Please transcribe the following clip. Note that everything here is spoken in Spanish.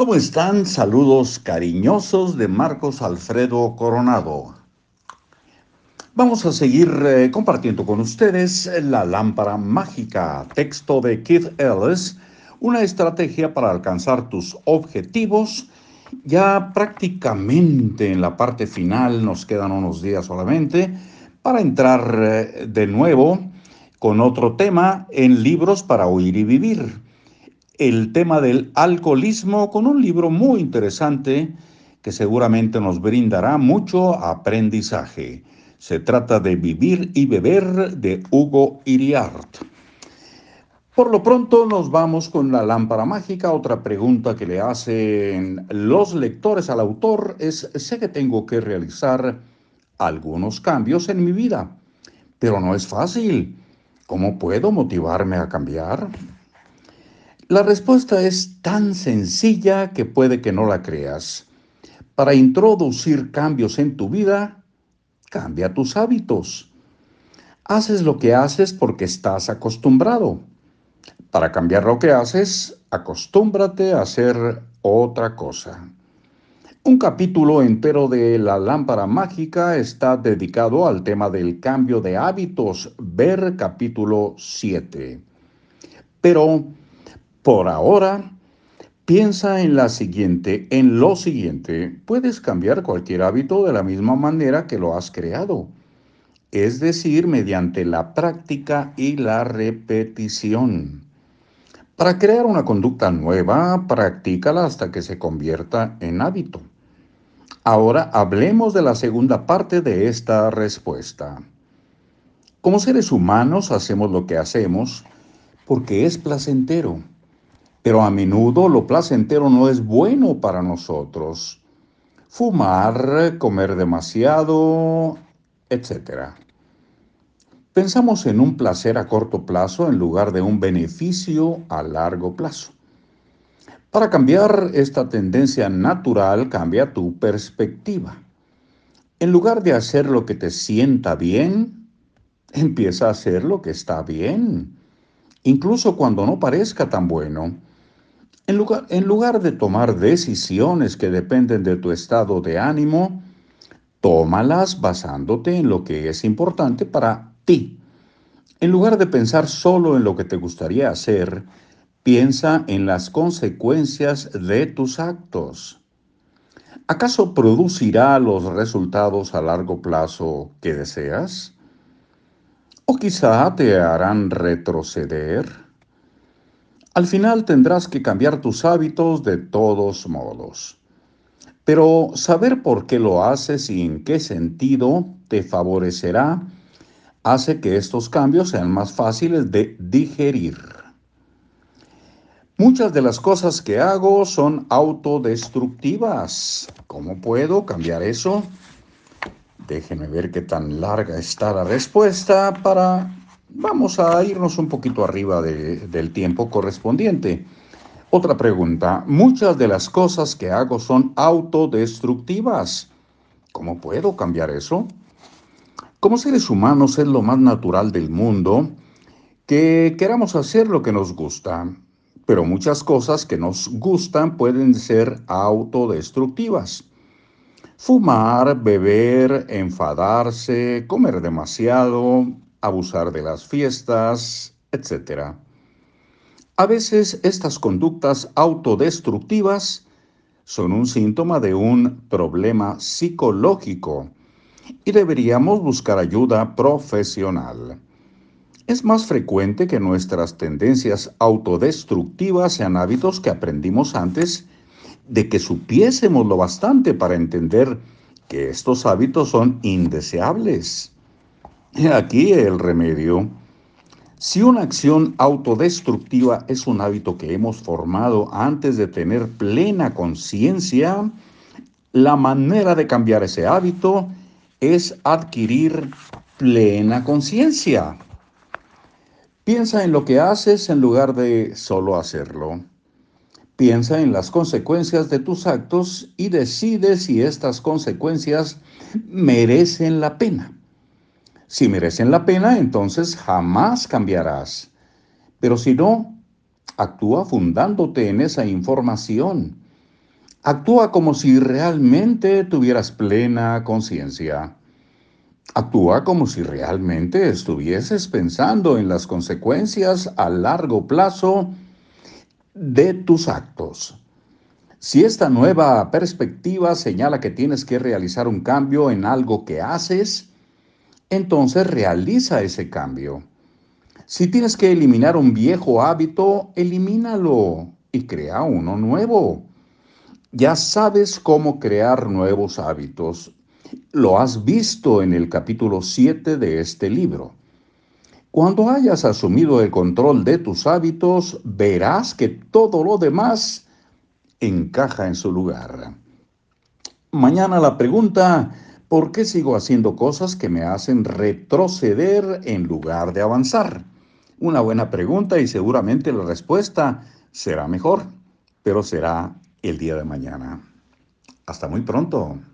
¿Cómo están? Saludos cariñosos de Marcos Alfredo Coronado. Vamos a seguir compartiendo con ustedes la lámpara mágica, texto de Keith Ellis, una estrategia para alcanzar tus objetivos. Ya prácticamente en la parte final nos quedan unos días solamente para entrar de nuevo con otro tema en Libros para Oír y Vivir. El tema del alcoholismo con un libro muy interesante que seguramente nos brindará mucho aprendizaje. Se trata de Vivir y Beber de Hugo Iriart. Por lo pronto nos vamos con la lámpara mágica. Otra pregunta que le hacen los lectores al autor es: sé que tengo que realizar algunos cambios en mi vida, pero no es fácil. ¿Cómo puedo motivarme a cambiar? La respuesta es tan sencilla que puede que no la creas. Para introducir cambios en tu vida, cambia tus hábitos. Haces lo que haces porque estás acostumbrado. Para cambiar lo que haces, acostúmbrate a hacer otra cosa. Un capítulo entero de La Lámpara Mágica está dedicado al tema del cambio de hábitos. Ver capítulo 7. Pero por ahora, piensa en lo siguiente: puedes cambiar cualquier hábito de la misma manera que lo has creado, es decir, mediante la práctica y la repetición. Para crear una conducta nueva, practícala hasta que se convierta en hábito. Ahora hablemos de la segunda parte de esta respuesta. Como seres humanos hacemos lo que hacemos porque es placentero. Pero a menudo lo placentero no es bueno para nosotros. Fumar, comer demasiado, etcétera. Pensamos en un placer a corto plazo en lugar de un beneficio a largo plazo. Para cambiar esta tendencia natural, cambia tu perspectiva. En lugar de hacer lo que te sienta bien, empieza a hacer lo que está bien, incluso cuando no parezca tan bueno. En lugar de tomar decisiones que dependen de tu estado de ánimo, tómalas basándote en lo que es importante para ti. En lugar de pensar solo en lo que te gustaría hacer, piensa en las consecuencias de tus actos. ¿Acaso producirá los resultados a largo plazo que deseas? ¿O quizá te harán retroceder? Al final tendrás que cambiar tus hábitos de todos modos. Pero saber por qué lo haces y en qué sentido te favorecerá hace que estos cambios sean más fáciles de digerir. Muchas de las cosas que hago son autodestructivas. ¿Cómo puedo cambiar eso? Déjenme ver qué tan larga está la respuesta para... Vamos a irnos un poquito arriba del tiempo correspondiente. Otra pregunta: muchas de las cosas que hago son autodestructivas. ¿Cómo puedo cambiar eso? Como seres humanos es lo más natural del mundo que queramos hacer lo que nos gusta, pero muchas cosas que nos gustan pueden ser autodestructivas. Fumar, beber, enfadarse, comer demasiado, abusar de las fiestas, etcétera. A veces estas conductas autodestructivas son un síntoma de un problema psicológico y deberíamos buscar ayuda profesional. Es más frecuente que nuestras tendencias autodestructivas sean hábitos que aprendimos antes de que supiésemos lo bastante para entender que estos hábitos son indeseables. He aquí el remedio. Si una acción autodestructiva es un hábito que hemos formado antes de tener plena conciencia, la manera de cambiar ese hábito es adquirir plena conciencia. Piensa en lo que haces en lugar de solo hacerlo. Piensa en las consecuencias de tus actos y decide si estas consecuencias merecen la pena. Si merecen la pena, entonces jamás cambiarás. Pero si no, actúa fundándote en esa información. Actúa como si realmente tuvieras plena conciencia. Actúa como si realmente estuvieses pensando en las consecuencias a largo plazo de tus actos. Si esta nueva perspectiva señala que tienes que realizar un cambio en algo que haces, entonces realiza ese cambio. Si tienes que eliminar un viejo hábito, elimínalo y crea uno nuevo. Ya sabes cómo crear nuevos hábitos. Lo has visto en el capítulo 7 de este libro. Cuando hayas asumido el control de tus hábitos, verás que todo lo demás encaja en su lugar. Mañana la pregunta, ¿por qué sigo haciendo cosas que me hacen retroceder en lugar de avanzar? Una buena pregunta y seguramente la respuesta será mejor, pero será el día de mañana. Hasta muy pronto.